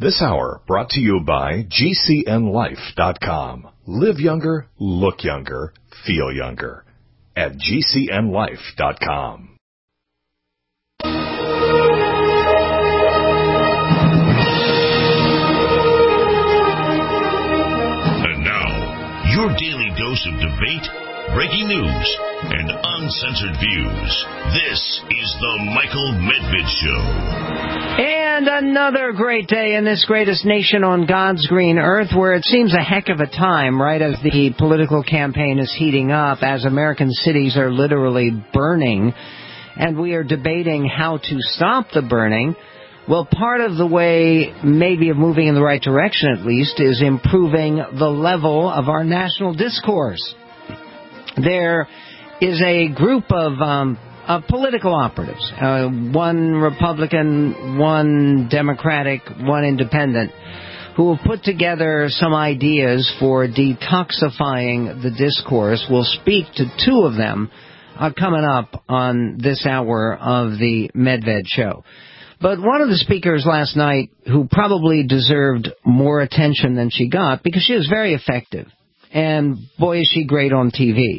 This hour brought to you by GCNLife.com. Live younger, look younger, feel younger. At GCNLife.com. And now, your daily dose of debate, breaking news, and uncensored views. This is the Michael Medved Show. And another great day in this greatest nation on God's green earth, where it seems a heck of a time, right as the political campaign is heating up, as American cities are literally burning, and we are debating how to stop the burning. Well, part of the way, maybe of moving in the right direction at least, is improving the level of our national discourse. There is a group of political operatives, one Republican, one Democratic, one Independent, who have put together some ideas for detoxifying the discourse. We'll speak to two of them coming up on this hour of the Medved Show. But one of the speakers last night, who probably deserved more attention than she got, because she was very effective, and boy is she great on TV,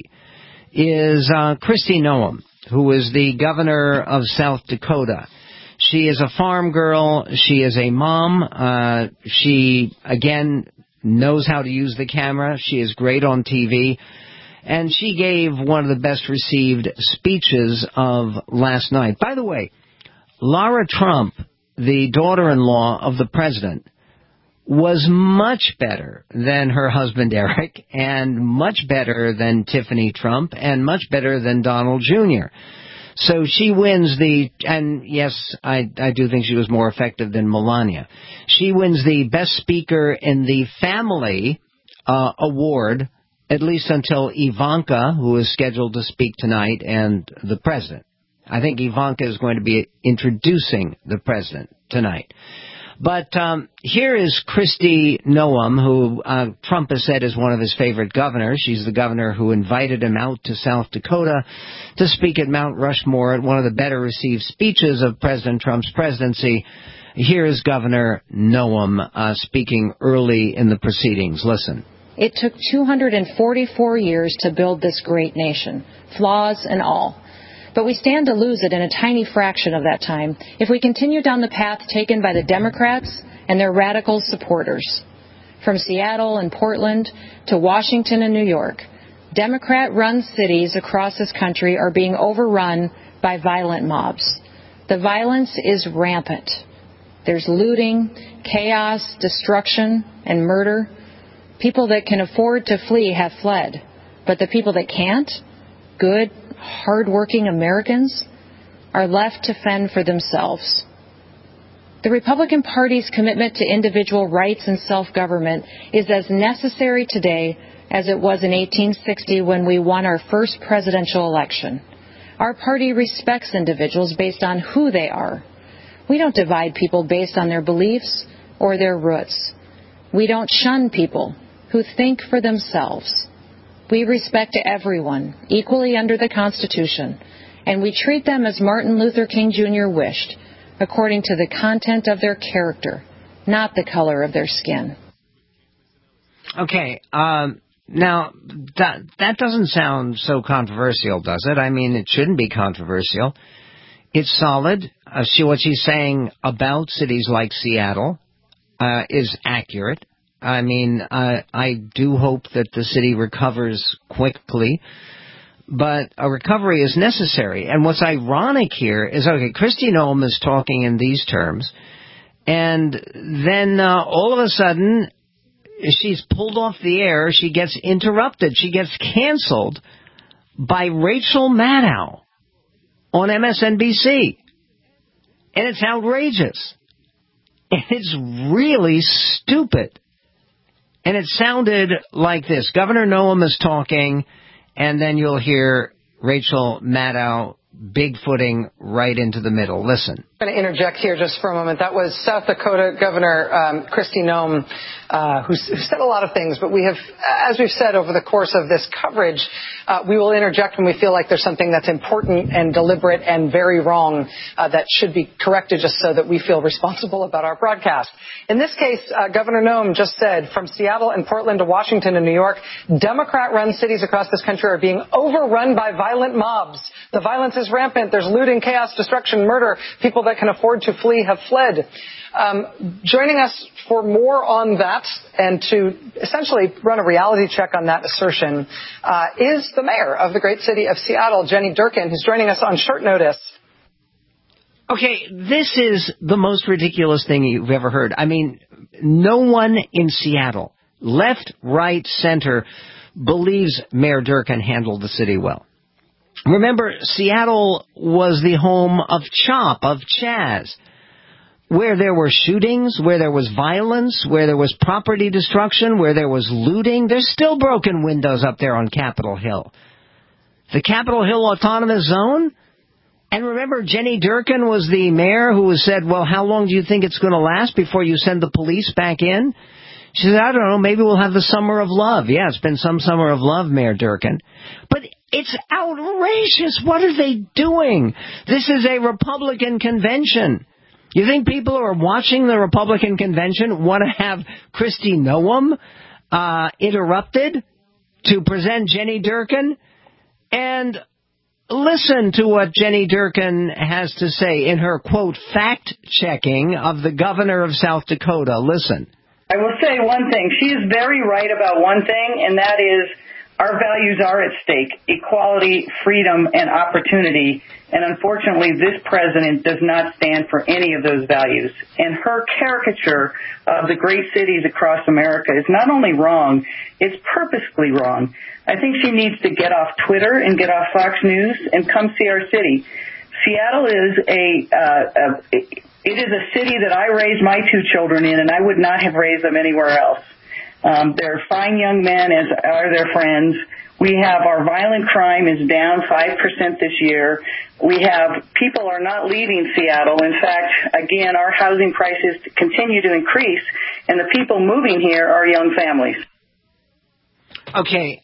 is Kristi Noem, who is the governor of South Dakota. She is a farm girl. She is a mom. She, again, knows how to use the camera. She is great on TV. And she gave one of the best received speeches of last night. By the way, Lara Trump, the daughter-in-law of the president, was much better than her husband Eric, and much better than Tiffany Trump, and much better than Donald Jr. So she wins and yes, I do think she was more effective than Melania. She wins the Best Speaker in the Family award, at least until Ivanka, who is scheduled to speak tonight, and the president. I think Ivanka is going to be introducing the president tonight. But here is Kristi Noem, who Trump has said is one of his favorite governors. She's the governor who invited him out to South Dakota to speak at Mount Rushmore at one of the better received speeches of President Trump's presidency. Here is Governor Noem speaking early in the proceedings. Listen. It took 244 years to build this great nation, flaws and all. But we stand to lose it in a tiny fraction of that time if we continue down the path taken by the Democrats and their radical supporters. From Seattle and Portland to Washington and New York, Democrat-run cities across this country are being overrun by violent mobs. The violence is rampant. There's looting, chaos, destruction, and murder. People that can afford to flee have fled, but the people that can't, good, hard-working Americans, are left to fend for themselves. The Republican Party's commitment to individual rights and self-government is as necessary today as it was in 1860 when we won our first presidential election. Our party respects individuals based on who they are. We don't divide people based on their beliefs or their roots. We don't shun people who think for themselves. We respect everyone equally under the Constitution, and we treat them as Martin Luther King Jr. wished, according to the content of their character, not the color of their skin. Okay, now, that doesn't sound so controversial, does it? I mean, it shouldn't be controversial. It's solid. What she's saying about cities like Seattle is accurate. I mean, I do hope that the city recovers quickly, but a recovery is necessary. And what's ironic here is, okay, Kristi Noem is talking in these terms, and then all of a sudden, she's pulled off the air, she gets interrupted, she gets canceled by Rachel Maddow on MSNBC. And it's outrageous. And it's really stupid. And it sounded like this. Governor Noem is talking, and then you'll hear Rachel Maddow bigfooting right into the middle. Listen. I'm going to interject here just for a moment. That was South Dakota Governor Kristi Noem, who said a lot of things, but we have, as we've said over the course of this coverage, we will interject when we feel like there's something that's important and deliberate and very wrong that should be corrected just so that we feel responsible about our broadcast. In this case, Governor Noem just said, from Seattle and Portland to Washington and New York, Democrat-run cities across this country are being overrun by violent mobs. The violence is rampant. There's looting, chaos, destruction, murder. People that can afford to flee have fled. Joining us for more on that and to essentially run a reality check on that assertion is the mayor of the great city of Seattle, Jenny Durkan, who's joining us on short notice. Okay, this is the most ridiculous thing you've ever heard. I mean, no one in Seattle, left, right, center, believes Mayor Durkan handled the city well. Remember, Seattle was the home of CHOP, of Chaz, where there were shootings, where there was violence, where there was property destruction, where there was looting. There's still broken windows up there on Capitol Hill. The Capitol Hill Autonomous Zone? And remember, Jenny Durkan was the mayor who said, well, how long do you think it's going to last before you send the police back in? She said, I don't know, maybe we'll have the summer of love. Yeah, it's been some summer of love, Mayor Durkan. But it's outrageous. What are they doing? This is a Republican convention. You think people who are watching the Republican convention want to have Kristi Noem interrupted to present Jenny Durkan? And listen to what Jenny Durkan has to say in her, quote, fact-checking of the governor of South Dakota. Listen. I will say one thing. She is very right about one thing, and that is our values are at stake: equality, freedom, and opportunity. And unfortunately, this president does not stand for any of those values. And her caricature of the great cities across America is not only wrong, it's purposely wrong. I think she needs to get off Twitter and get off Fox News and come see our city. Seattle is it is a city that I raised my two children in, and I would not have raised them anywhere else. They're fine young men, as are their friends. We have our violent crime is down 5% this year. We have people are not leaving Seattle. In fact, again, our housing prices continue to increase, and the people moving here are young families. Okay,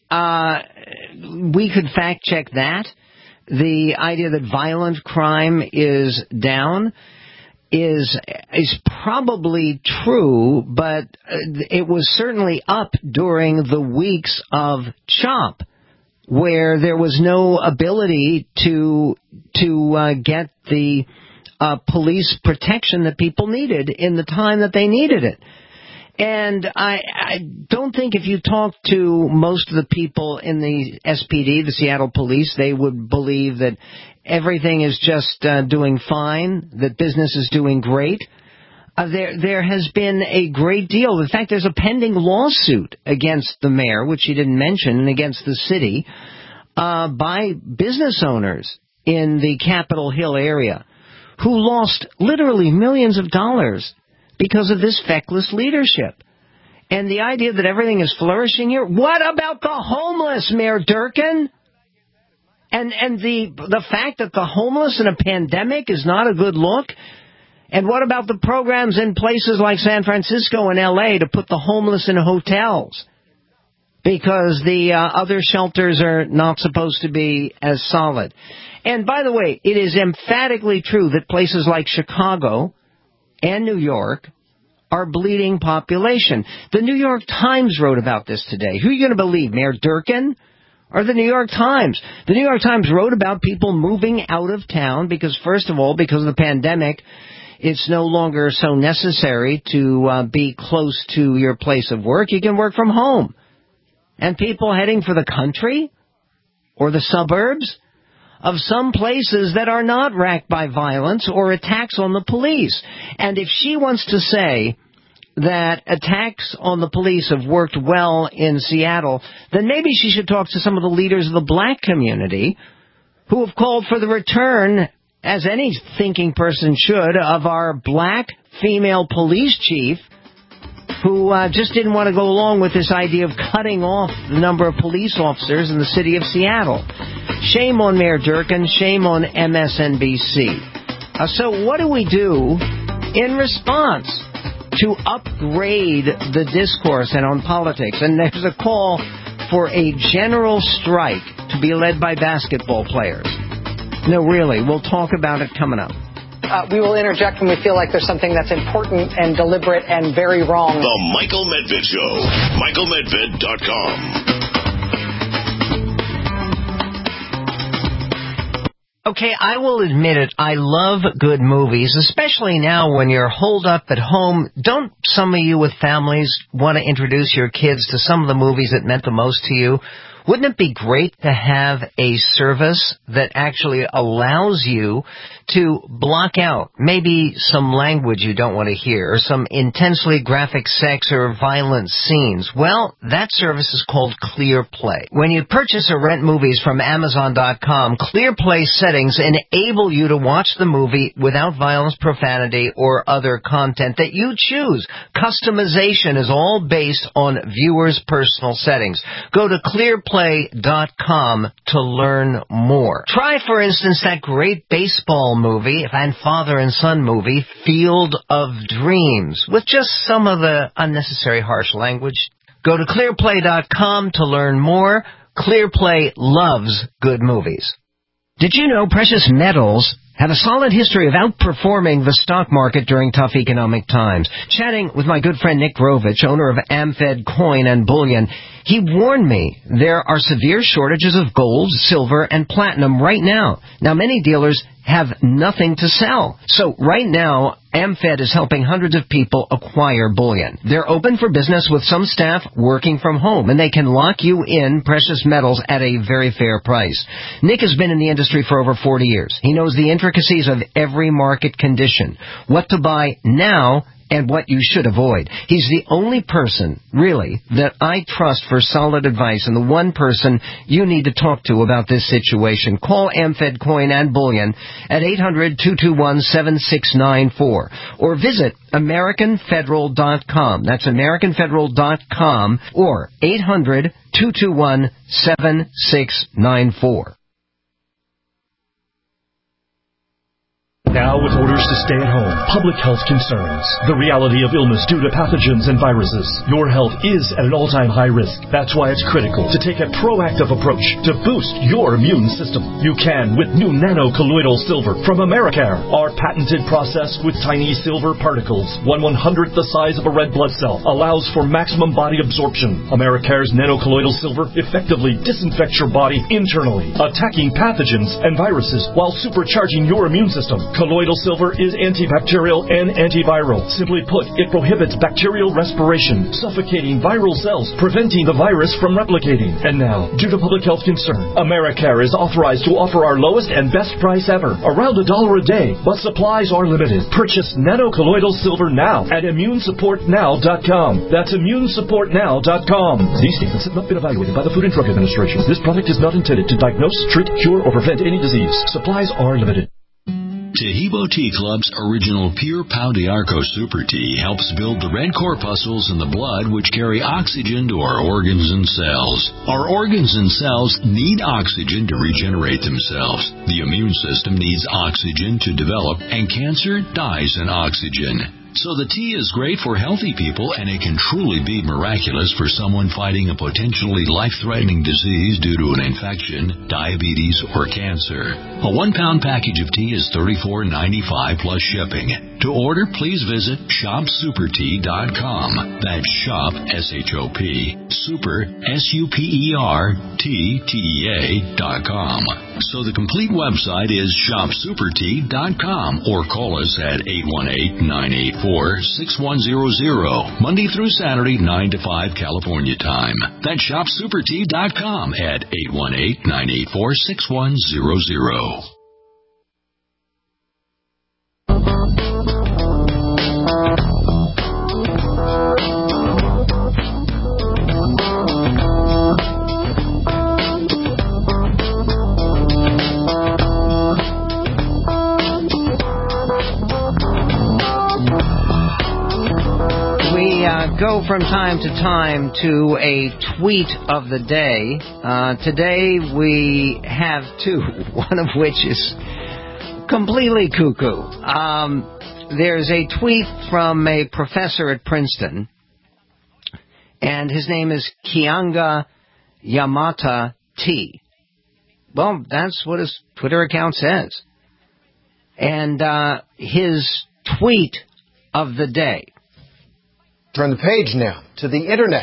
we could fact check that. The idea that violent crime is down is probably true, but it was certainly up during the weeks of CHOP, where there was no ability to get the police protection that people needed in the time that they needed it. And I don't think if you talk to most of the people in the SPD, the Seattle Police, they would believe that everything is just doing fine, that business is doing great. There has been a great deal. In fact, there's a pending lawsuit against the mayor, which he didn't mention, and against the city, by business owners in the Capitol Hill area who lost literally millions of dollars because of this feckless leadership. And the idea that everything is flourishing here. What about the homeless, Mayor Durkan? And the fact that the homeless in a pandemic is not a good look? And what about the programs in places like San Francisco and L.A. to put the homeless in hotels? Because the other shelters are not supposed to be as solid. And by the way, it is emphatically true that places like Chicago and New York are bleeding population. The New York Times wrote about this today. Who are you going to believe, Mayor Durkan or the New York Times? The New York Times wrote about people moving out of town because, first of all, because of the pandemic, it's no longer so necessary to be close to your place of work. You can work from home. And people heading for the country or the suburbs of some places that are not racked by violence or attacks on the police. And if she wants to say that attacks on the police have worked well in Seattle, then maybe she should talk to some of the leaders of the black community who have called for the return, as any thinking person should, of our black female police chief who just didn't want to go along with this idea of cutting off the number of police officers in the city of Seattle. Shame on Mayor Durkan. Shame on MSNBC. So what do we do in response to upgrade the discourse and on politics? And there's a call for a general strike to be led by basketball players. No, really, we'll talk about it coming up. We will interject when we feel like there's something that's important and deliberate and very wrong. The Michael Medved Show. MichaelMedved.com. Okay, I will admit it, I love good movies, especially now when you're holed up at home. Don't some of you with families want to introduce your kids to some of the movies that meant the most to you? Wouldn't it be great to have a service that actually allows you to block out maybe some language you don't want to hear or some intensely graphic sex or violent scenes? Well, that service is called ClearPlay. When you purchase or rent movies from Amazon.com, ClearPlay settings enable you to watch the movie without violence, profanity, or other content that you choose. Customization is all based on viewers' personal settings. Go to ClearPlay.com to learn more. Try, for instance, that great baseball movie and father and son movie, Field of Dreams, with just some of the unnecessary harsh language. Go to ClearPlay.com to learn more. ClearPlay loves good movies. Did you know precious metals have a solid history of outperforming the stock market during tough economic times? Chatting with my good friend Nick Grovich, owner of AmFed Coin and Bullion, he warned me there are severe shortages of gold, silver, and platinum right now. Now, many dealers have nothing to sell. So right now, AmFed is helping hundreds of people acquire bullion. They're open for business with some staff working from home, and they can lock you in precious metals at a very fair price. Nick has been in the industry for over 40 years. He knows the intricacies of every market condition, what to buy now, and what you should avoid. He's the only person, really, that I trust for solid advice and the one person you need to talk to about this situation. Call AmFed Coin and Bullion at 800-221-7694 or visit AmericanFederal.com. That's AmericanFederal.com or 800-221-7694. Now with orders to stay at home, public health concerns, the reality of illness due to pathogens and viruses, your health is at an all-time high risk. That's why it's critical to take a proactive approach to boost your immune system. You can with new nano-colloidal silver from Americare. Our patented process with tiny silver particles, 1/100th the size of a red blood cell, allows for maximum body absorption. Americare's nano-colloidal silver effectively disinfects your body internally, attacking pathogens and viruses while supercharging your immune system. Colloidal silver is antibacterial and antiviral. Simply put, it prohibits bacterial respiration, suffocating viral cells, preventing the virus from replicating. And now, due to public health concern, Americare is authorized to offer our lowest and best price ever, around $1 a day, but supplies are limited. Purchase nano-colloidal silver now at ImmuneSupportNow.com. That's ImmuneSupportNow.com. These statements have not been evaluated by the Food and Drug Administration. This product is not intended to diagnose, treat, cure, or prevent any disease. Supplies are limited. Taheebo Tea Club's original Pure Pau d'Arco Super Tea helps build the red corpuscles in the blood which carry oxygen to our organs and cells. Our organs and cells need oxygen to regenerate themselves. The immune system needs oxygen to develop, and cancer dies in oxygen. So the tea is great for healthy people, and it can truly be miraculous for someone fighting a potentially life-threatening disease due to an infection, diabetes, or cancer. A 1-pound package of tea is $34.95 plus shipping. To order, please visit ShopSuperTea.com. That's shop, S-H-O-P, super, SUPERTEA.com. So the complete website is ShopSuperTea.com, or call us at 818-984-6100, Monday through Saturday, 9 to 5 California time. That's ShopSuperTea.com at 818-984-6100. Go from time to time to a tweet of the day. Today we have two, one of which is completely cuckoo. There's a tweet from a professor at Princeton, and his name is Keeanga Yamata T. Well, that's what his Twitter account says. And his tweet of the day. Turn the page now to the Internet.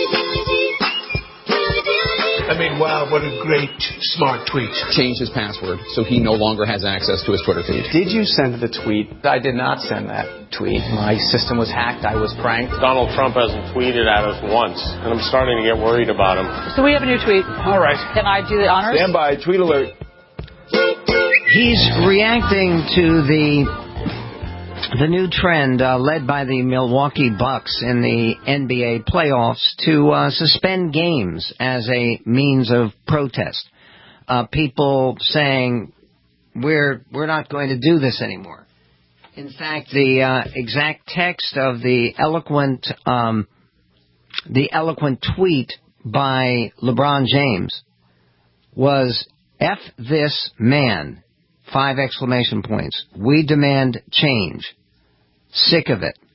I mean, wow, what a great, smart tweet. Changed his password, so he no longer has access to his Twitter feed. Did you send the tweet? I did not send that tweet. My system was hacked. I was pranked. Donald Trump hasn't tweeted at us once, and I'm starting to get worried about him. So we have a new tweet. All right. Can I do the honors? Stand by. Tweet alert. He's reacting to the new trend led by the Milwaukee Bucks in the NBA playoffs to suspend games as a means of protest. People saying we're not going to do this anymore. In fact, the exact text of the eloquent tweet by LeBron James was "F this man." 5 exclamation points. We demand change. Sick of it.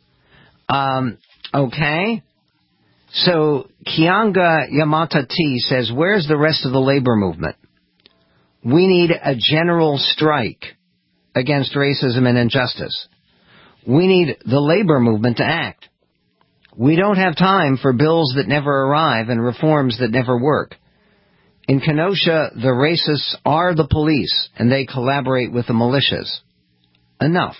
Okay. So Keeanga Yamata T says, where's the rest of the labor movement? We need a general strike against racism and injustice. We need the labor movement to act. We don't have time for bills that never arrive and reforms that never work. In Kenosha, the racists are the police, and they collaborate with the militias. Enough.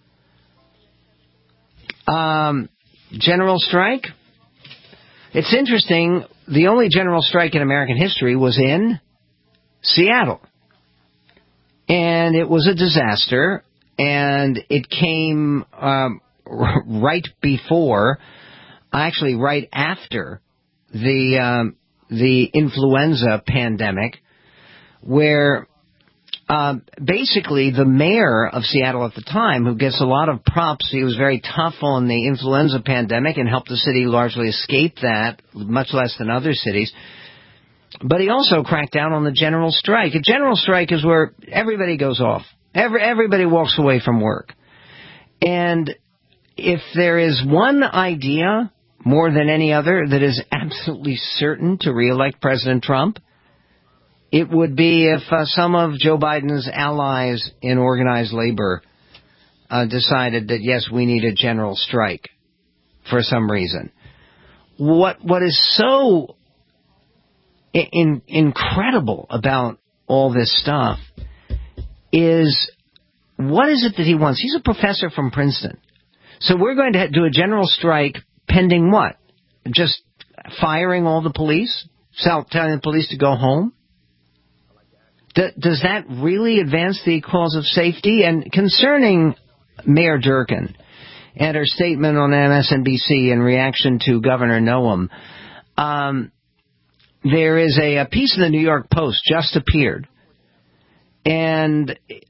General strike? It's interesting, the only general strike in American history was in Seattle. And it was a disaster, and it came right after the influenza pandemic, where basically the mayor of Seattle at the time, who gets a lot of props, he was very tough on the influenza pandemic and helped the city largely escape that, much less than other cities. But he also cracked down on the general strike. A general strike is where everybody goes off. Everybody walks away from work. And if there is one idea more than any other that is absolutely certain to re-elect President Trump, it would be if some of Joe Biden's allies in organized labor decided that, yes, we need a general strike for some reason. What is so incredible about all this stuff is, what is it that he wants? He's a professor from Princeton. So we're going to do a general strike pending what? Just firing all the police? Telling the police to go home? Does that really advance the cause of safety? And concerning Mayor Durkan and her statement on MSNBC in reaction to Governor Noem, there is a piece in the New York Post just appeared. And, it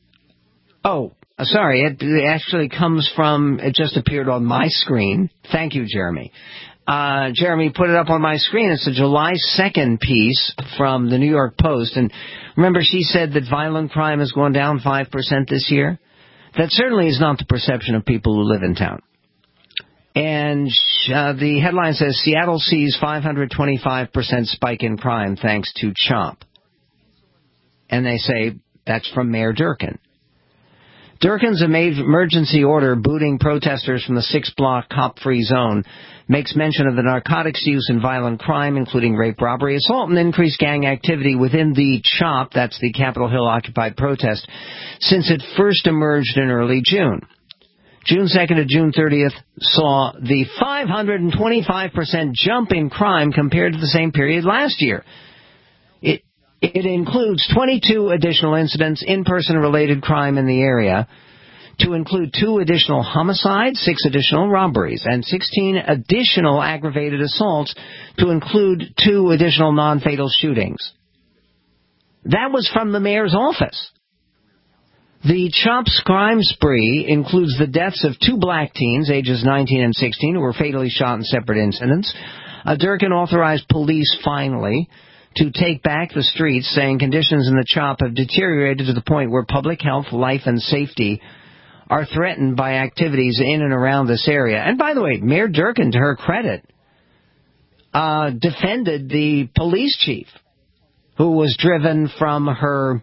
actually comes from, it just appeared on my screen. Thank you, Jeremy. Jeremy put it up on my screen. It's a July 2nd piece from the New York Post. And remember, she said that violent crime has gone down 5% this year? That certainly is not the perception of people who live in town. And the headline says, Seattle sees 525% spike in crime thanks to CHOP. And they say that's from Mayor Durkan. Durkan's emergency order booting protesters from the 6-block cop-free zone makes mention of the narcotics use and violent crime, including rape, robbery, assault, and increased gang activity within the CHOP, that's the Capitol Hill Occupied protest, since it first emerged in early June. June 2nd to June 30th saw the 525% jump in crime compared to the same period last year. It includes 22 additional incidents, in-person related crime in the area, to include 2 additional homicides, 6 additional robberies, and 16 additional aggravated assaults, to include 2 additional non-fatal shootings. That was from the mayor's office. The CHOP's crime spree includes the deaths of 2 black teens, ages 19 and 16, who were fatally shot in separate incidents. Durkan authorized police, finally, to take back the streets, saying conditions in the CHOP have deteriorated to the point where public health, life, and safety are threatened by activities in and around this area. And by the way, Mayor Durkan, to her credit, defended the police chief who was driven from her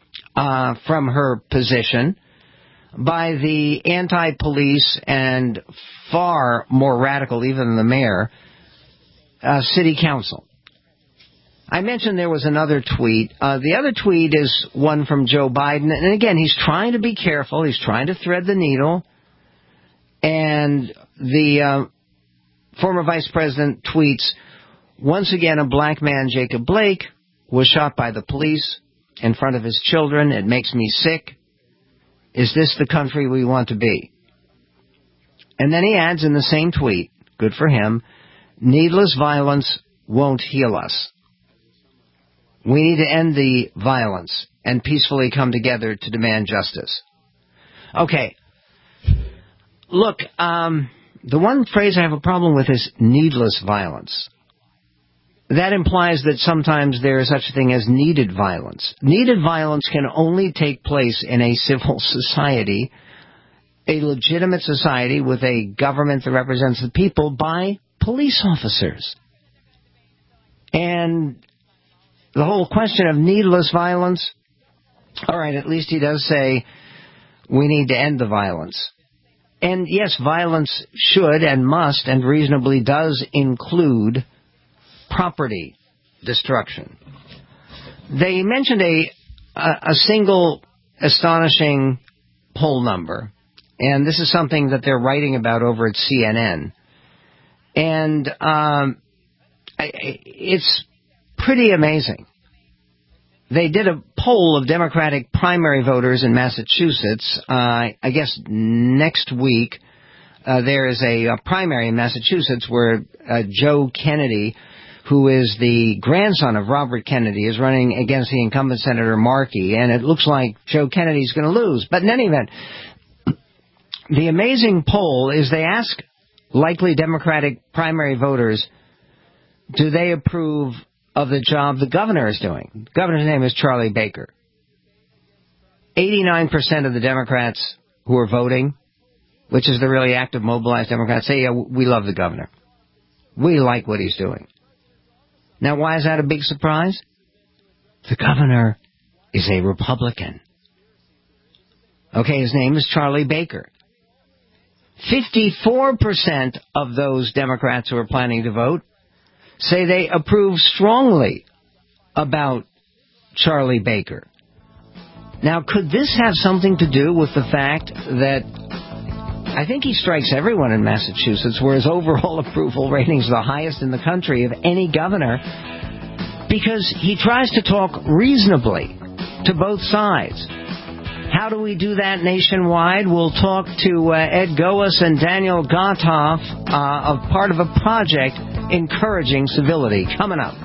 position by the anti-police and far more radical even than the mayor, city council. I mentioned there was another tweet. The other tweet is one from Joe Biden. And again, he's trying to be careful. He's trying to thread the needle. And the former vice president tweets, once again, a black man, Jacob Blake, was shot by the police in front of his children. It makes me sick. Is this the country we want to be? And then he adds in the same tweet, good for him, needless violence won't heal us. We need to end the violence and peacefully come together to demand justice. Okay. Look, the one phrase I have a problem with is needless violence. That implies that sometimes there is such a thing as needed violence. Needed violence can only take place in a civil society, a legitimate society with a government that represents the people by police officers. And the whole question of needless violence, all right, at least he does say we need to end the violence. And yes, violence should and must and reasonably does include property destruction. They mentioned a single astonishing poll number, and this is something that they're writing about over at CNN. And it's pretty amazing. They did a poll of Democratic primary voters in Massachusetts. I guess next week there is a primary in Massachusetts where Joe Kennedy, who is the grandson of Robert Kennedy, is running against the incumbent Senator Markey, and it looks like Joe Kennedy's going to lose. But in any event, the amazing poll is they ask likely Democratic primary voters, do they approve of the job the governor is doing? The governor's name is Charlie Baker. 89% of the Democrats who are voting, which is the really active, mobilized Democrats, say, yeah, we love the governor. We like what he's doing. Now, why is that a big surprise? The governor is a Republican. Okay, his name is Charlie Baker. 54% of those Democrats who are planning to vote say they approve strongly about Charlie Baker. Now, could this have something to do with the fact that I think he strikes everyone in Massachusetts, where his overall approval rating is the highest in the country of any governor, because he tries to talk reasonably to both sides. How do we do that nationwide? We'll talk to Ed Goas and Daniel Gothoff of part of a project encouraging civility. Coming up.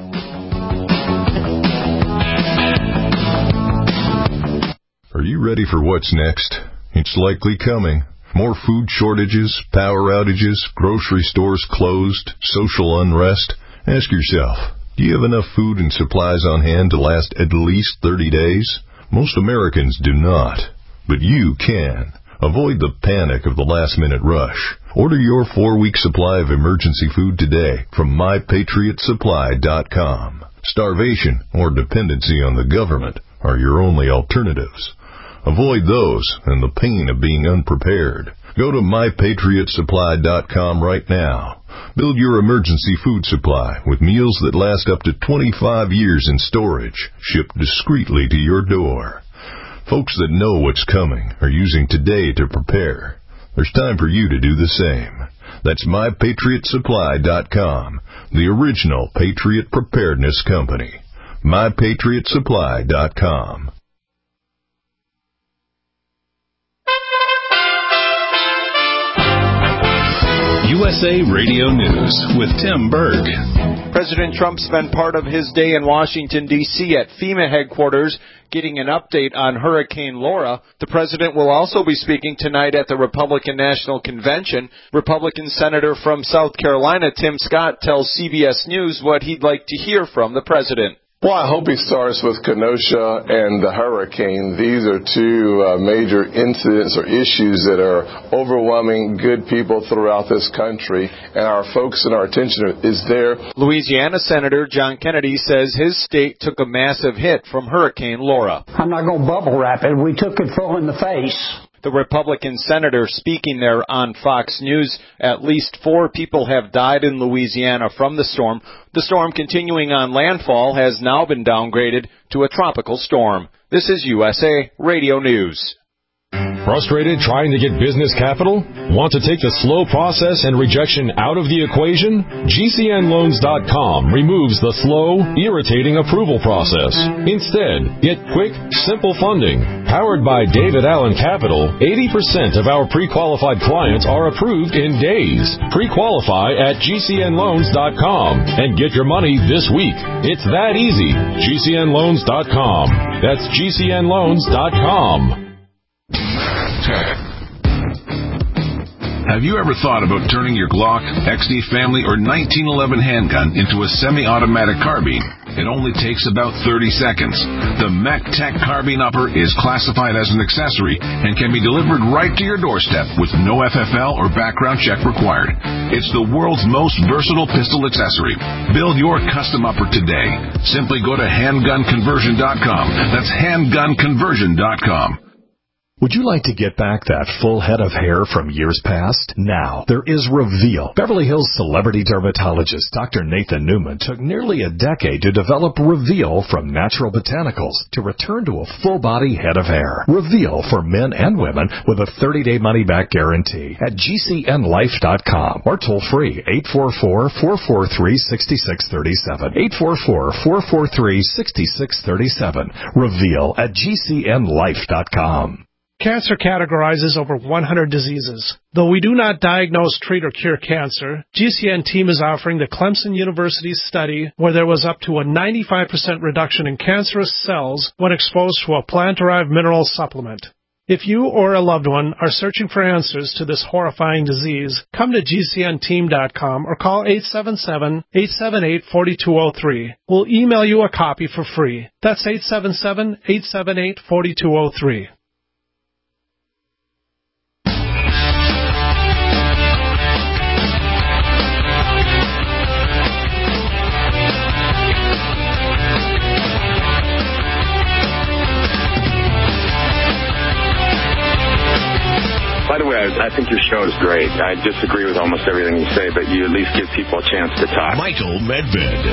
Are you ready for what's next? It's likely coming. More food shortages, power outages, grocery stores closed, social unrest. Ask yourself, do you have enough food and supplies on hand to last at least 30 days? Most Americans do not, but you can. Avoid the panic of the last-minute rush. Order your 4-week supply of emergency food today from MyPatriotSupply.com. Starvation or dependency on the government are your only alternatives. Avoid those and the pain of being unprepared. Go to MyPatriotSupply.com right now. Build your emergency food supply with meals that last up to 25 years in storage, shipped discreetly to your door. Folks that know what's coming are using today to prepare. There's time for you to do the same. That's MyPatriotSupply.com, the original Patriot Preparedness Company. MyPatriotSupply.com. USA Radio News with Tim Berg. President Trump spent part of his day in Washington, D.C. at FEMA headquarters getting an update on Hurricane Laura. The president will also be speaking tonight at the Republican National Convention. Republican Senator from South Carolina, Tim Scott, tells CBS News what he'd like to hear from the president. Well, I hope he starts with Kenosha and the hurricane. These are two major incidents or issues that are overwhelming good people throughout this country, and our focus and our attention is there. Louisiana Senator John Kennedy says his state took a massive hit from Hurricane Laura. I'm not going to bubble wrap it. We took it full in the face. The Republican senator speaking there on Fox News. At least 4 people have died in Louisiana from the storm. The storm, continuing on landfall, has now been downgraded to a tropical storm. This is USA Radio News. Frustrated trying to get business capital? Want to take the slow process and rejection out of the equation? GCNLoans.com removes the slow, irritating approval process. Instead, get quick, simple funding. Powered by David Allen Capital, 80% of our pre-qualified clients are approved in days. Pre-qualify at GCNLoans.com and get your money this week. It's that easy. GCNLoans.com. That's GCNLoans.com. Have you ever thought about turning your Glock, XD Family, or 1911 handgun into a semi-automatic carbine? It only takes about 30 seconds. The MechTech Carbine Upper is classified as an accessory and can be delivered right to your doorstep with no FFL or background check required. It's the world's most versatile pistol accessory. Build your custom upper today. Simply go to handgunconversion.com. That's handgunconversion.com. Would you like to get back that full head of hair from years past? Now, there is Reveal. Beverly Hills celebrity dermatologist Dr. Nathan Newman took nearly a decade to develop Reveal from natural botanicals to return to a full-body head of hair. Reveal for men and women with a 30-day money-back guarantee at GCNLife.com or toll-free 844-443-6637. 844-443-6637. Reveal at GCNLife.com. Cancer categorizes over 100 diseases. Though we do not diagnose, treat, or cure cancer, GCN team is offering the Clemson University study where there was up to a 95% reduction in cancerous cells when exposed to a plant-derived mineral supplement. If you or a loved one are searching for answers to this horrifying disease, come to GCNteam.com or call 877-878-4203. We'll email you a copy for free. That's 877-878-4203. By the way, I think your show is great. I disagree with almost everything you say, but you at least give people a chance to talk. Michael Medved.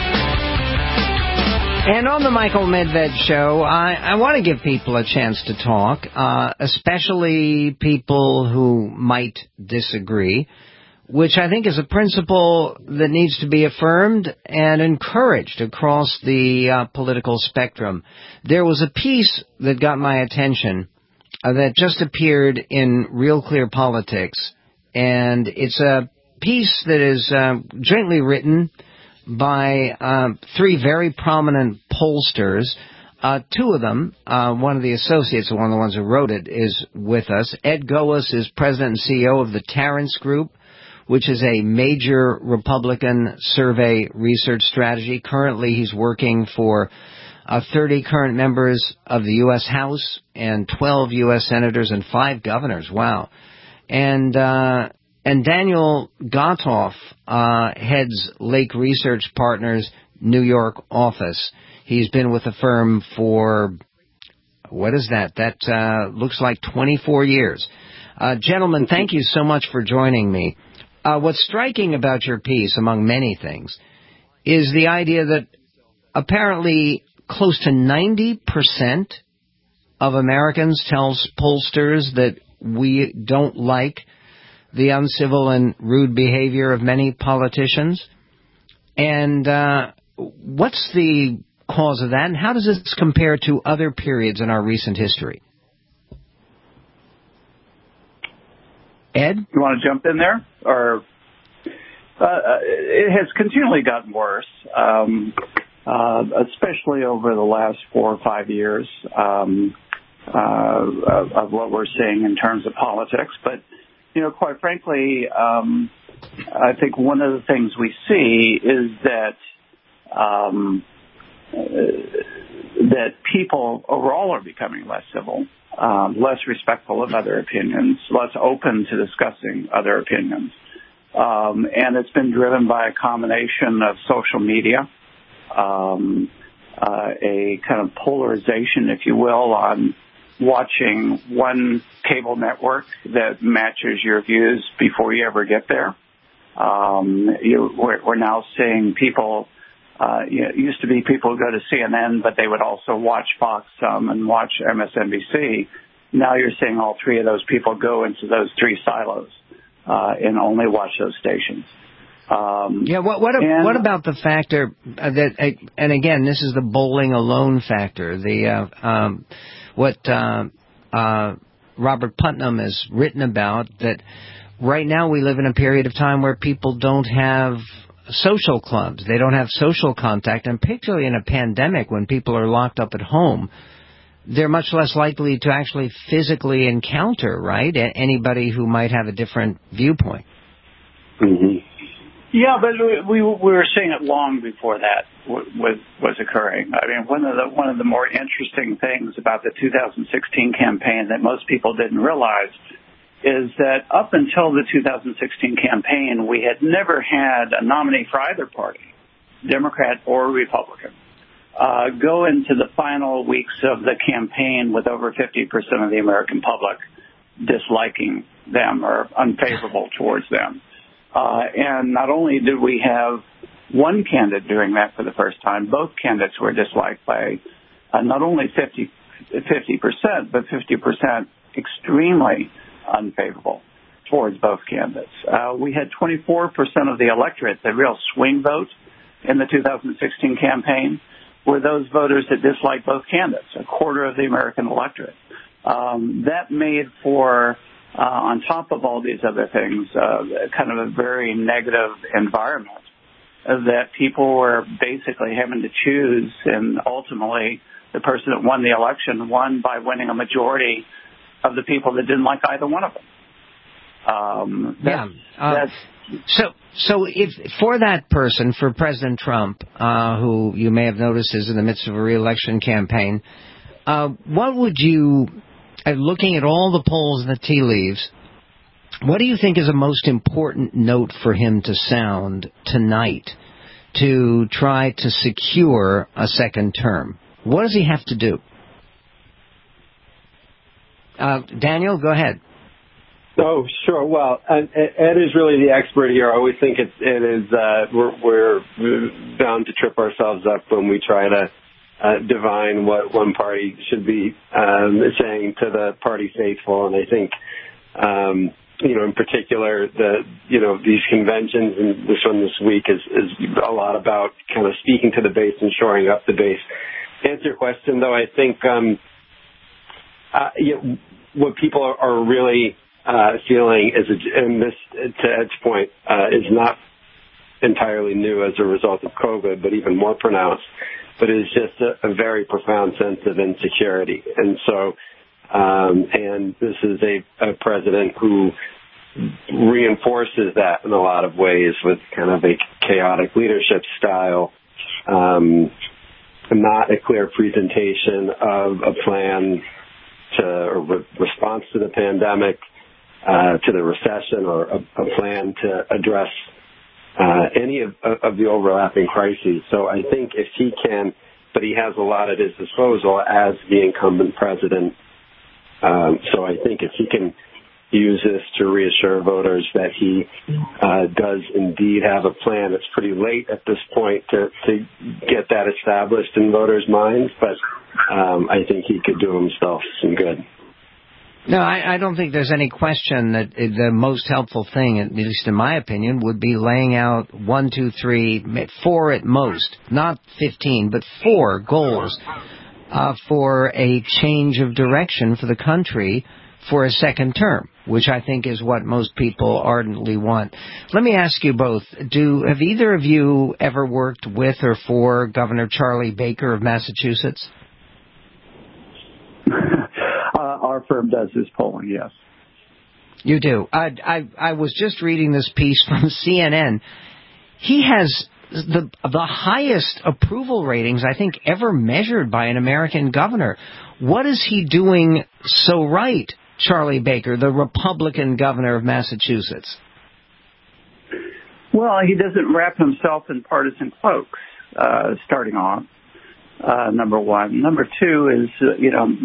And on the Michael Medved Show, I want to give people a chance to talk, especially people who might disagree, which I think is a principle that needs to be affirmed and encouraged across the political spectrum. There was a piece that got my attention that just appeared in Real Clear Politics, and it's a piece that is jointly written by 3 very prominent pollsters. 2 of them, one of the associates, one of the ones who wrote it, is with us. Ed Goas is president and CEO of the Terrence Group, which is a major Republican survey research strategy. Currently, he's working for 30 current members of the U.S. House and 12 U.S. senators and 5 governors. Wow. And Daniel Gothoff heads Lake Research Partners' New York office. He's been with the firm for, what is that? That looks like 24 years. Gentlemen, thank you so much for joining me. What's striking about your piece, among many things, is the idea that apparently close to 90% of Americans tell pollsters that we don't like the uncivil and rude behavior of many politicians. And what's the cause of that, and how does this compare to other periods in our recent history? Ed? You want to jump in there? Or it has continually gotten worse, especially over the last 4 or 5 years of what we're seeing in terms of politics. But, quite frankly, I think one of the things we see is that that people overall are becoming less civil, less respectful of other opinions, less open to discussing other opinions. And it's been driven by a combination of social media, a kind of polarization, if you will, on watching one cable network that matches your views before you ever get there. We're now seeing people, it used to be people who go to CNN, but they would also watch Fox and watch MSNBC. Now you're seeing all three of those people go into those three silos and only watch those stations. What about the factor that, and again, this is the bowling alone factor, what Robert Putnam has written about, that right now we live in a period of time where people don't have social clubs. They don't have social contact, and particularly in a pandemic when people are locked up at home, they're much less likely to actually physically encounter, right, anybody who might have a different viewpoint. Mm-hmm. Yeah, but we were seeing it long before that was occurring. I mean, one of the more interesting things about the 2016 campaign that most people didn't realize is that up until the 2016 campaign, we had never had a nominee for either party, Democrat or Republican, go into the final weeks of the campaign with over 50% of the American public disliking them or unfavorable towards them. And not only did we have one candidate doing that for the first time, both candidates were disliked by not only 50%, but 50% extremely unfavorable towards both candidates. We had 24% of the electorate, the real swing vote in the 2016 campaign, were those voters that disliked both candidates, a quarter of the American electorate. That made for, on top of all these other things, kind of a very negative environment that people were basically having to choose, and ultimately the person that won the election won by winning a majority of the people that didn't like either one of them. So if for that person, for President Trump, who you may have noticed is in the midst of a re-election campaign, what would you, looking at all the polls and the tea leaves, what do you think is a most important note for him to sound tonight to try to secure a second term? What does he have to do? Daniel, go ahead. Oh, sure. Well, Ed is really the expert here. I always think we're bound to trip ourselves up when we try to divine what one party should be saying to the party faithful. And I think, in particular, these conventions, and this one this week is a lot about kind of speaking to the base and shoring up the base. To answer your question, though, I think what people are really feeling is, and this, to Ed's point, is not entirely new as a result of COVID, but even more pronounced, but is just a very profound sense of insecurity. And so, and this is a president who reinforces that in a lot of ways with kind of a chaotic leadership style, not a clear presentation of a plan to response to the pandemic, to the recession, or a plan to address any of the overlapping crises. So I think if he can, but he has a lot at his disposal as the incumbent president. So I think if he can use this to reassure voters that he does indeed have a plan. It's pretty late at this point to get that established in voters' minds, but I think he could do himself some good. No, I don't think there's any question that the most helpful thing, at least in my opinion, would be laying out 1, 2, 3, 4 at most, not 15, but 4 goals for a change of direction for the country for a second term, which I think is what most people ardently want. Let me ask you both, have either of you ever worked with or for Governor Charlie Baker of Massachusetts? Our firm does his polling, yes. You do. I was just reading this piece from CNN. He has the highest approval ratings, I think, ever measured by an American governor. What is he doing so right, Charlie Baker, the Republican governor of Massachusetts? Well, he doesn't wrap himself in partisan cloaks, starting off, number one. Number two is,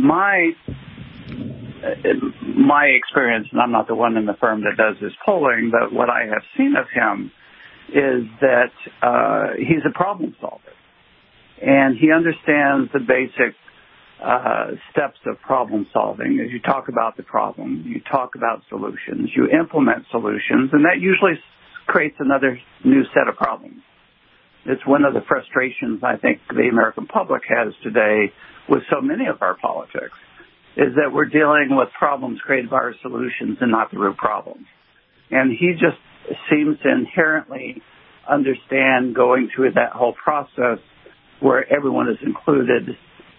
my experience, and I'm not the one in the firm that does his polling, but what I have seen of him is that he's a problem solver. And he understands the basic steps of problem solving. As you talk about the problem, you talk about solutions, you implement solutions, and that usually creates another new set of problems. It's one of the frustrations I think the American public has today with so many of our politics, is that we're dealing with problems created by our solutions and not the root problems. And he just seems to inherently understand going through that whole process where everyone is included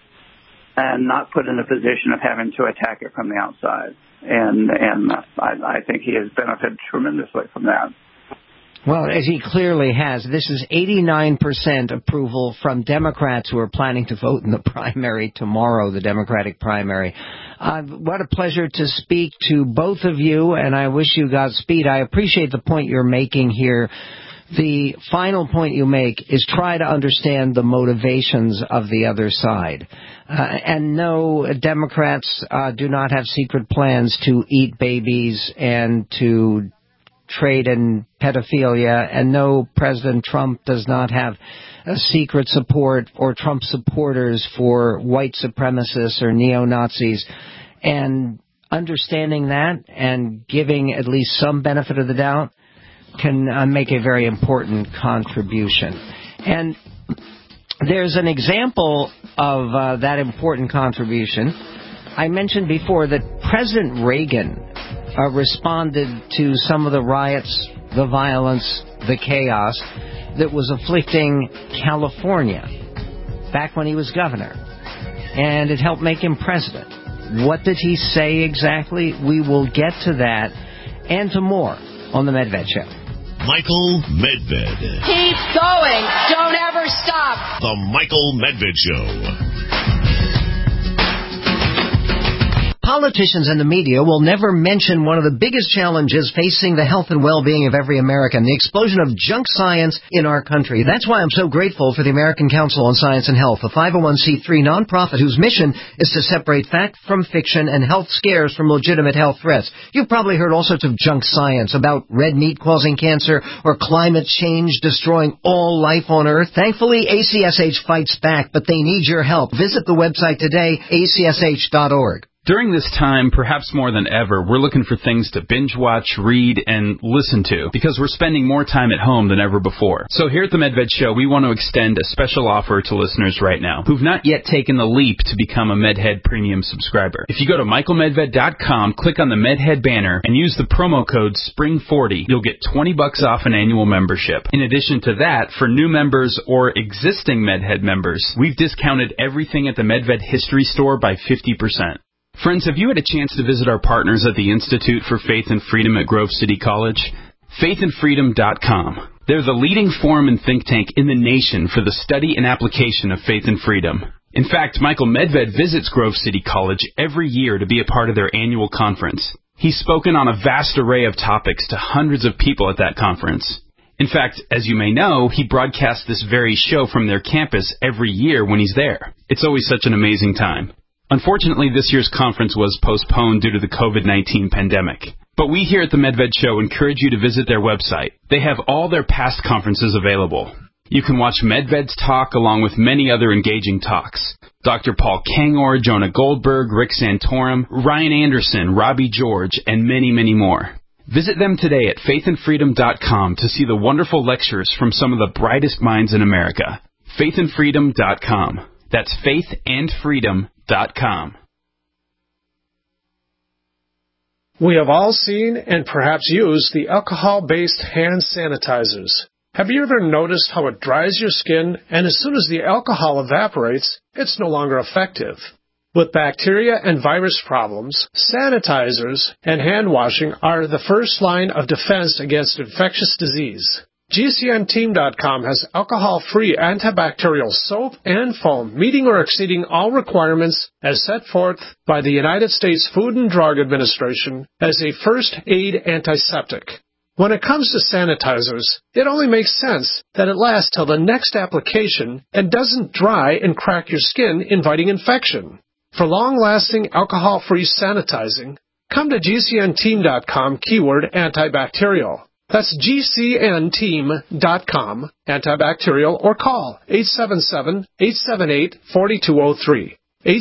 and not put in a position of having to attack it from the outside. And I think he has benefited tremendously from that. Well, as he clearly has, this is 89% approval from Democrats who are planning to vote in the primary tomorrow, the Democratic primary. What a pleasure to speak to both of you, and I wish you Godspeed. I appreciate the point you're making here. The final point you make is try to understand the motivations of the other side. And no, Democrats do not have secret plans to eat babies and to trade in pedophilia, and no, President Trump does not have a secret support or Trump supporters for white supremacists or neo-Nazis. And understanding that and giving at least some benefit of the doubt can make a very important contribution. And there's an example of that important contribution. I mentioned before that President Reagan responded to some of the riots, the violence, the chaos that was afflicting California back when he was governor. And it helped make him president. What did he say exactly? We will get to that and to more on The Medved Show. Michael Medved. Keep going. Don't ever stop. The Michael Medved Show. Politicians and the media will never mention one of the biggest challenges facing the health and well-being of every American, the explosion of junk science in our country. That's why I'm so grateful for the American Council on Science and Health, a 501c3 nonprofit whose mission is to separate fact from fiction and health scares from legitimate health threats. You've probably heard all sorts of junk science about red meat causing cancer or climate change destroying all life on Earth. Thankfully, ACSH fights back, but they need your help. Visit the website today, acsh.org. During this time, perhaps more than ever, we're looking for things to binge watch, read, and listen to, because we're spending more time at home than ever before. So here at the Medved Show, we want to extend a special offer to listeners right now who've not yet taken the leap to become a MedHead Premium subscriber. If you go to michaelmedved.com, click on the MedHead banner, and use the promo code SPRING40, you'll get $20 off an annual membership. In addition to that, for new members or existing MedHead members, we've discounted everything at the Medved History Store by 50%. Friends, have you had a chance to visit our partners at the Institute for Faith and Freedom at Grove City College? faithandfreedom.com. They're the leading forum and think tank in the nation for the study and application of faith and freedom. In fact, Michael Medved visits Grove City College every year to be a part of their annual conference. He's spoken on a vast array of topics to hundreds of people at that conference. In fact, as you may know, he broadcasts this very show from their campus every year when he's there. It's always such an amazing time. Unfortunately, this year's conference was postponed due to the COVID-19 pandemic. But we here at the Medved Show encourage you to visit their website. They have all their past conferences available. You can watch Medved's talk along with many other engaging talks. Dr. Paul Kangor, Jonah Goldberg, Rick Santorum, Ryan Anderson, Robbie George, and many, many more. Visit them today at faithandfreedom.com to see the wonderful lectures from some of the brightest minds in America. faithandfreedom.com. That's faithandfreedom.com. We have all seen and perhaps used the alcohol-based hand sanitizers. Have you ever noticed how it dries your skin, and as soon as the alcohol evaporates, it's no longer effective? With bacteria and virus problems, sanitizers and hand washing are the first line of defense against infectious disease. GCNteam.com has alcohol-free antibacterial soap and foam meeting or exceeding all requirements as set forth by the United States Food and Drug Administration as a first aid antiseptic. When it comes to sanitizers, it only makes sense that it lasts till the next application and doesn't dry and crack your skin, inviting infection. For long-lasting alcohol-free sanitizing, come to GCNteam.com keyword antibacterial. That's GCNteam.com, antibacterial, or call 877-878-4203.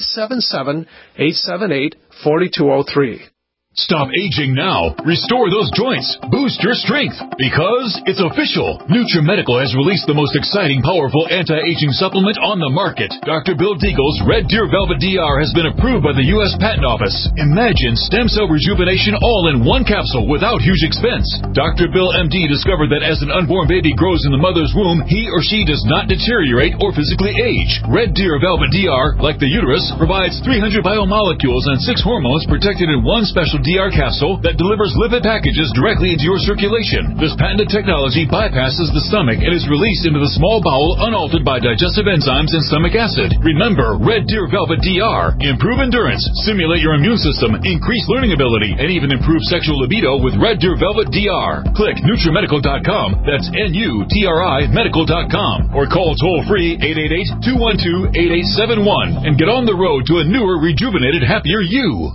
877-878-4203. Stop aging now. Restore those joints. Boost your strength. Because it's official. NutriMedical has released the most exciting, powerful anti-aging supplement on the market. Dr. Bill Deagle's Red Deer Velvet DR has been approved by the U.S. Patent Office. Imagine stem cell rejuvenation all in one capsule without huge expense. Dr. Bill MD discovered that as an unborn baby grows in the mother's womb, he or she does not deteriorate or physically age. Red Deer Velvet DR, like the uterus, provides 300 biomolecules and 6 hormones protected in one special DR capsule that delivers lipid packages directly into your circulation. This patented technology bypasses the stomach and is released into the small bowel unaltered by digestive enzymes and stomach acid. Remember, Red Deer Velvet DR. Improve endurance, stimulate your immune system, increase learning ability, and even improve sexual libido with Red Deer Velvet DR. Click NutriMedical.com, that's NUTRI Medical.com, or call toll-free 888-212-8871 and get on the road to a newer, rejuvenated, happier you.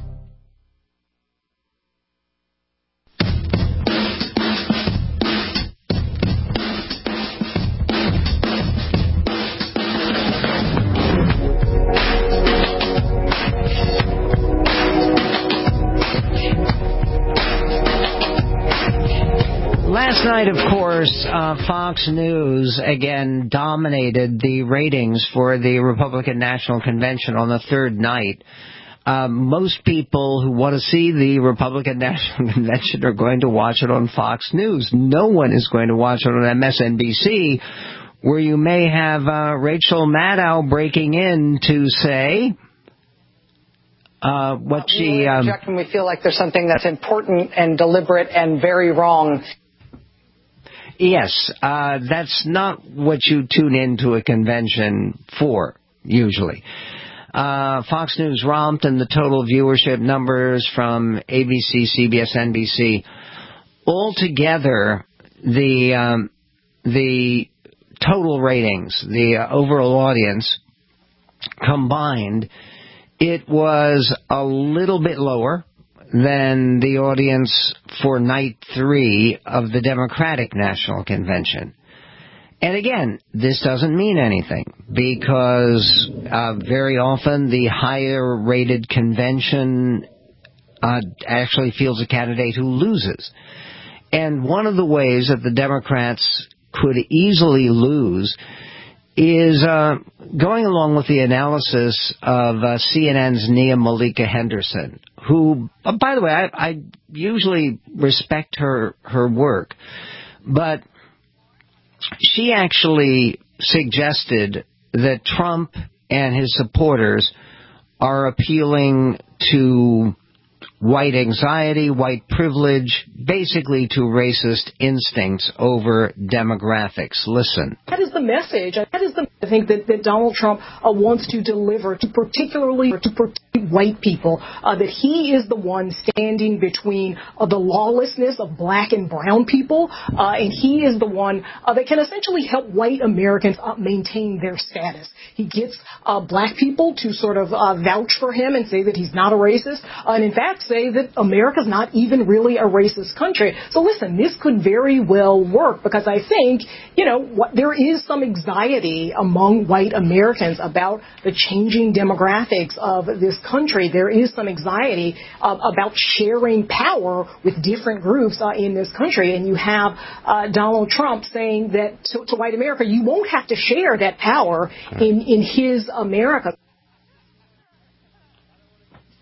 Last night, of course, Fox News again dominated the ratings for the Republican National Convention on the third night. Most people who want to see the Republican National Convention are going to watch it on Fox News. No one is going to watch it on MSNBC, where you may have Rachel Maddow breaking in to say what she... We reject when we feel like there's something that's important and deliberate and very wrong. Yes, that's not what you tune into a convention for, usually. Fox News romped in the total viewership numbers from ABC, CBS, NBC. Altogether, the total ratings, the overall audience combined, it was a little bit lower than the audience for night 3 of the Democratic National Convention. And again, this doesn't mean anything, because very often the higher rated convention actually fields a candidate who loses. And one of the ways that the Democrats could easily lose is going along with the analysis of CNN's Nia Malika Henderson, who, by the way, I usually respect her work, but she actually suggested that Trump and his supporters are appealing to white anxiety, white privilege, basically to racist instincts over demographics. Listen. That is the message. That is the I think that Donald Trump wants to deliver to particularly white people, that he is the one standing between the lawlessness of black and brown people, and he is the one that can essentially help white Americans maintain their status. He gets black people to sort of vouch for him and say that he's not a racist, and in fact say that America's not even really a racist country. So listen, this could very well work, because I think, there is some anxiety among white Americans about the changing demographics of this country. There is some anxiety about sharing power with different groups in this country. And you have Donald Trump saying that to white America, you won't have to share that power in his America.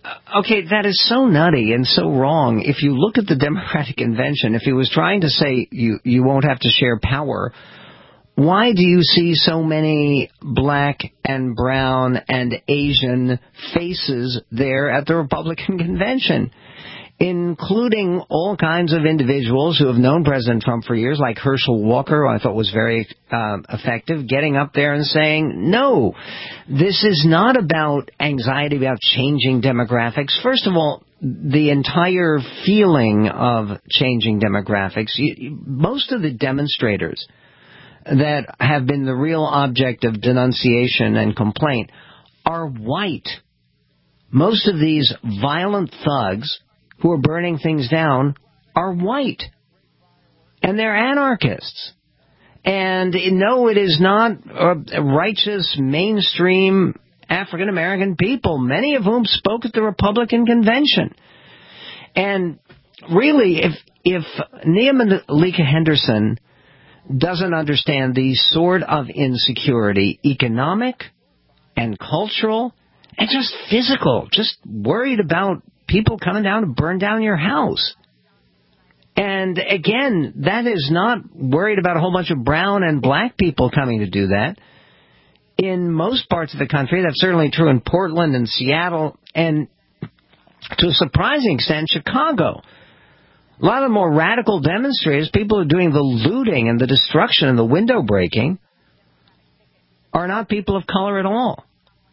Okay, that is so nutty and so wrong. If you look at the Democratic Convention, if he was trying to say you won't have to share power, why do you see so many black and brown and Asian faces there at the Republican Convention, including all kinds of individuals who have known President Trump for years, like Herschel Walker, who I thought was very effective, getting up there and saying, no, this is not about anxiety about changing demographics. First of all, the entire feeling of changing demographics, most of the demonstrators that have been the real object of denunciation and complaint are white. Most of these violent thugs who are burning things down are white. And they're anarchists. And no, it is not righteous, mainstream African-American people, many of whom spoke at the Republican Convention. And really, if Nia Malika Henderson doesn't understand the sort of insecurity, economic and cultural and just physical, just worried about people coming down to burn down your house. And again, that is not worried about a whole bunch of brown and black people coming to do that. In most parts of the country, that's certainly true in Portland and Seattle, and to a surprising extent, Chicago. A lot of the more radical demonstrators, people who are doing the looting and the destruction and the window breaking, are not people of color at all.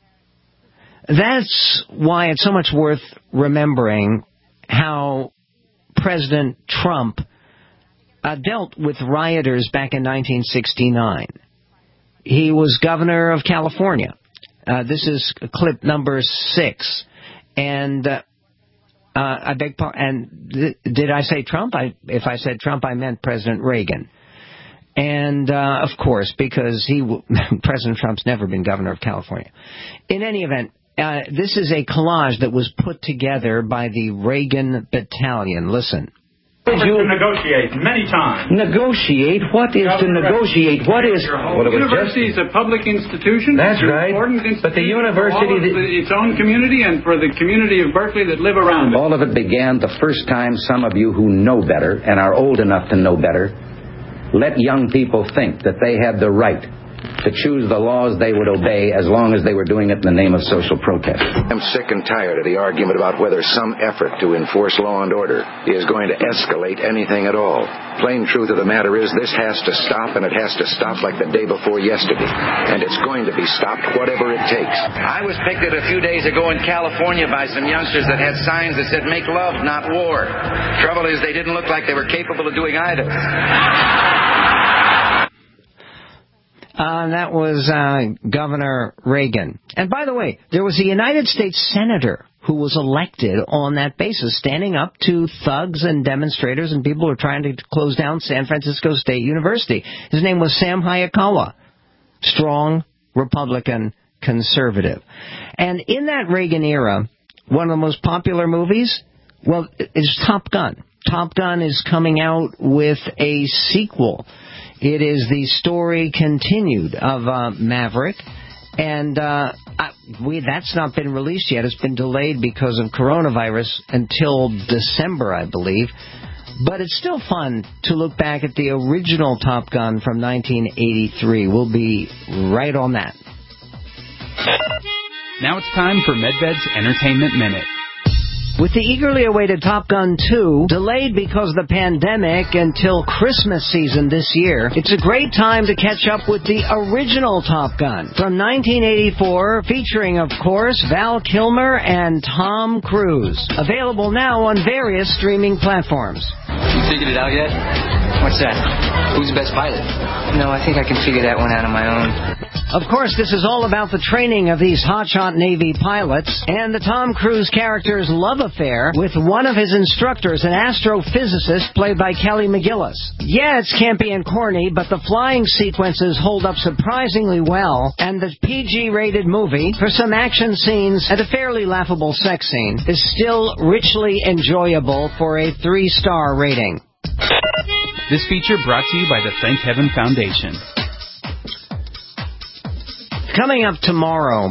That's why it's so much worth remembering how President Trump dealt with rioters back in 1969. He was governor of California. This is clip number 6. And I beg pardon. And did I say Trump? If I said Trump, I meant President Reagan. And, of course, because President Trump's never been governor of California. In any event, this is a collage that was put together by the Reagan Battalion. Listen. You negotiate many times. Negotiate? What is to negotiate? What is... Well, the university is a public institution. That's right. But the university... For its own community and for the community of Berkeley that live around it. All of it began the first time some of you who know better and are old enough to know better let young people think that they had the right to choose the laws they would obey as long as they were doing it in the name of social protest. I'm sick and tired of the argument about whether some effort to enforce law and order is going to escalate anything at all. Plain truth of the matter is this has to stop, and it has to stop like the day before yesterday. And it's going to be stopped whatever it takes. I was picked a few days ago in California by some youngsters that had signs that said, "Make love, not war." Trouble is they didn't look like they were capable of doing either. That was Governor Reagan. And by the way, there was a United States Senator who was elected on that basis, standing up to thugs and demonstrators and people who are trying to close down San Francisco State University. His name was Sam Hayakawa, strong Republican conservative. And in that Reagan era, one of the most popular movies, well, is Top Gun. Top Gun is coming out with a sequel. It is the story continued of Maverick, and that's not been released yet. It's been delayed because of coronavirus until December, I believe. But it's still fun to look back at the original Top Gun from 1983. We'll be right on that. Now it's time for MedVed's Entertainment Minute. With the eagerly awaited Top Gun 2 delayed because of the pandemic until Christmas season this year, it's a great time to catch up with the original Top Gun from 1984, featuring, of course, Val Kilmer and Tom Cruise. Available now on various streaming platforms. You figured it out yet? What's that? Who's the best pilot? No, I think I can figure that one out on my own. Of course, this is all about the training of these hotshot Navy pilots and the Tom Cruise character's love affair with one of his instructors, an astrophysicist played by Kelly McGillis. Yeah, it's campy and corny, but the flying sequences hold up surprisingly well, and the PG-rated movie, for some action scenes and a fairly laughable sex scene, is still richly enjoyable for a 3-star rating. This feature brought to you by the Thank Heaven Foundation. Coming up tomorrow,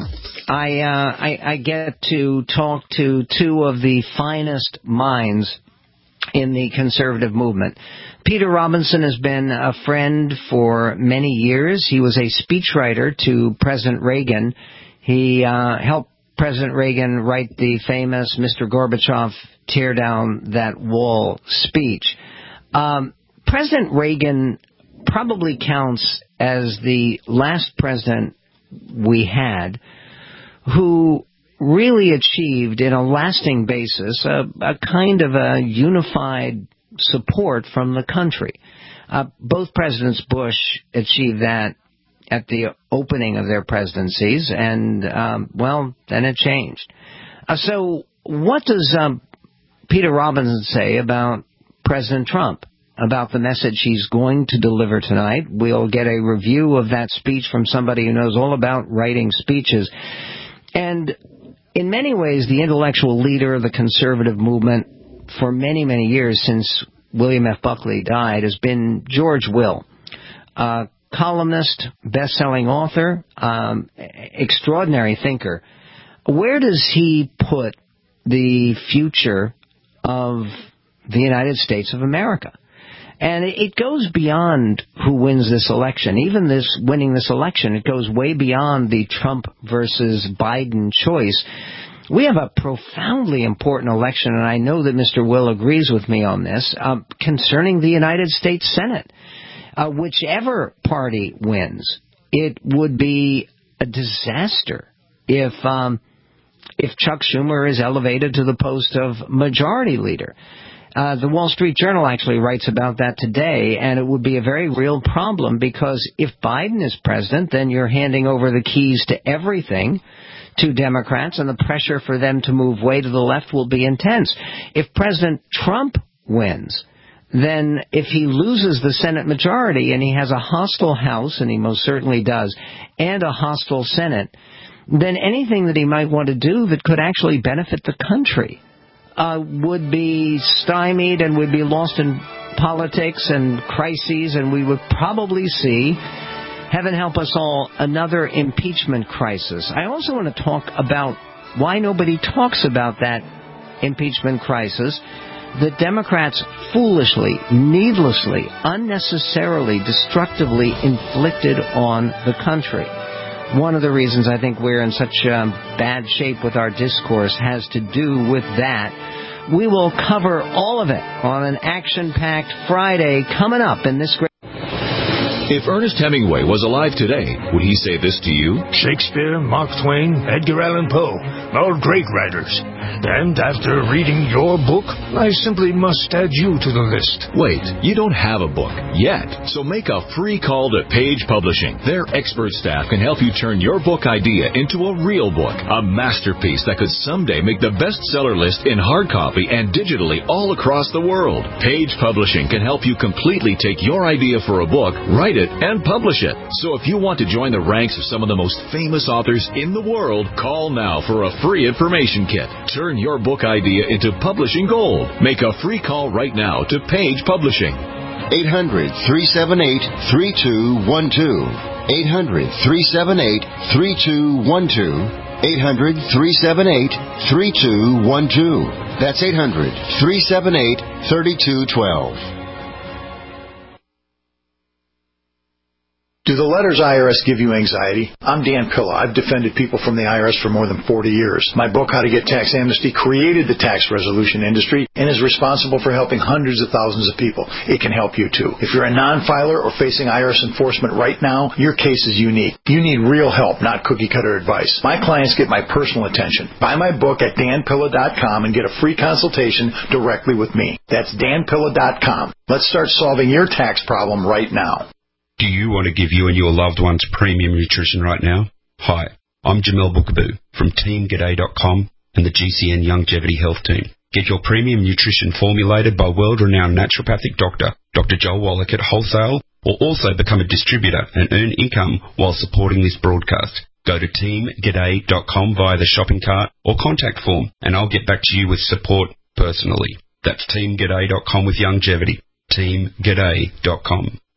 I get to talk to two of the finest minds in the conservative movement. Peter Robinson has been a friend for many years. He was a speechwriter to President Reagan. He helped President Reagan write the famous Mr. Gorbachev, tear down that wall speech. President Reagan probably counts as the last president we had who really achieved, in a lasting basis, a kind of a unified support from the country. Both Presidents Bush achieved that at the opening of their presidencies, and, then it changed. So what does Peter Robinson say about President Trump, about the message he's going to deliver tonight? We'll get a review of that speech from somebody who knows all about writing speeches. And in many ways, the intellectual leader of the conservative movement for many, many years since William F. Buckley died has been George Will, columnist, best-selling author, extraordinary thinker. Where does he put the future of the United States of America? And it goes beyond who wins this election. Even this winning this election, it goes way beyond the Trump versus Biden choice. We have a profoundly important election, and I know that Mr. Will agrees with me on this, concerning the United States Senate. Whichever party wins, it would be a disaster if Chuck Schumer is elevated to the post of majority leader. The Wall Street Journal actually writes about that today, and it would be a very real problem, because if Biden is president, then you're handing over the keys to everything to Democrats, and the pressure for them to move way to the left will be intense. If President Trump wins, then if he loses the Senate majority and he has a hostile House, and he most certainly does, and a hostile Senate, then anything that he might want to do that could actually benefit the country would be stymied and would be lost in politics and crises, and we would probably see, heaven help us all, another impeachment crisis. I also want to talk about why nobody talks about that impeachment crisis that Democrats foolishly, needlessly, unnecessarily, destructively inflicted on the country. One of the reasons I think we're in such bad shape with our discourse has to do with that. We will cover all of it on an action-packed Friday coming up in this great... If Ernest Hemingway was alive today, would he say this to you? Shakespeare, Mark Twain, Edgar Allan Poe, all great writers. And after reading your book, I simply must add you to the list. Wait, you don't have a book yet, so make a free call to Page Publishing. Their expert staff can help you turn your book idea into a real book, a masterpiece that could someday make the bestseller list in hard copy and digitally all across the world. Page Publishing can help you completely take your idea for a book, write it, and publish it. So if you want to join the ranks of some of the most famous authors in the world, call now for a free information kit. Turn your book idea into publishing gold. Make a free call right now to Page Publishing. 800-378-3212. 800-378-3212. 800-378-3212. That's 800-378-3212. Do the letters IRS give you anxiety? I'm Dan Pilla. I've defended people from the IRS for more than 40 years. My book, How to Get Tax Amnesty, created the tax resolution industry and is responsible for helping hundreds of thousands of people. It can help you, too. If you're a non-filer or facing IRS enforcement right now, your case is unique. You need real help, not cookie-cutter advice. My clients get my personal attention. Buy my book at danpilla.com and get a free consultation directly with me. That's danpilla.com. Let's start solving your tax problem right now. Do you want to give you and your loved ones premium nutrition right now? Hi, I'm Jamel Bookaboo from TeamGaday.com and the GCN Longevity Health Team. Get your premium nutrition formulated by world-renowned naturopathic doctor, Dr. Joel Wallach at Wholesale, or also become a distributor and earn income while supporting this broadcast. Go to TeamGaday.com via the shopping cart or contact form, and I'll get back to you with support personally. That's TeamGaday.com with longevity. TeamGaday.com.